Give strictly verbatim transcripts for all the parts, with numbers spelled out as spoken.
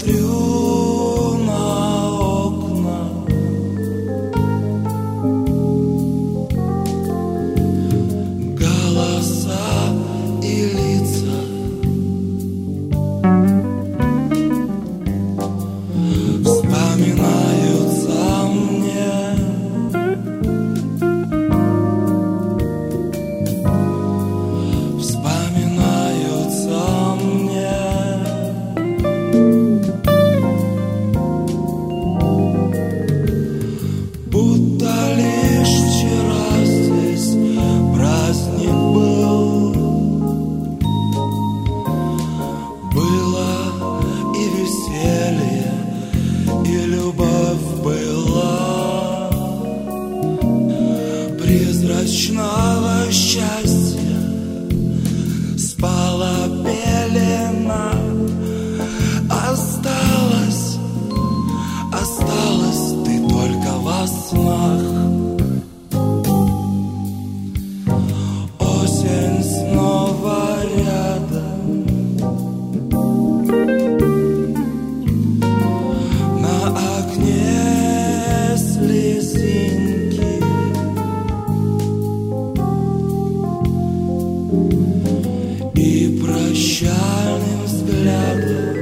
смотрю на окна, голоса и лица, вспоминаются мне. Вспоминаются мне. Будто лишь вчера здесь праздник был. Было и веселье, и любовь была. Призрачного счастья спала пелена. Осталась, осталась ты только во снах. Осень снова рядом, на окне слезинки. И прощальным взглядом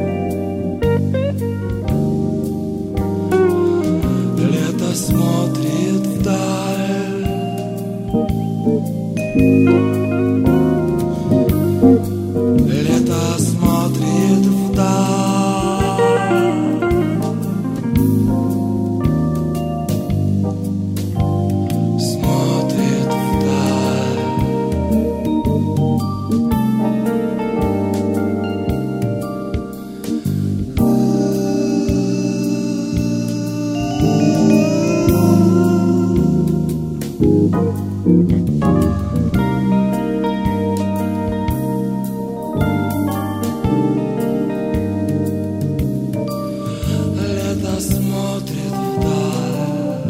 лето смотрит вдаль. Лето смотрит вдаль. Смотрит вдаль. Лето смотрит вдаль.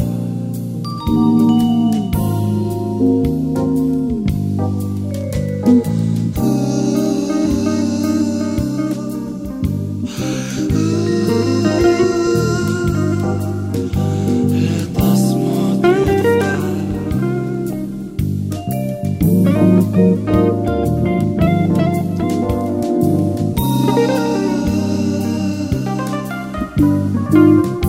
Лето смотрит вдаль.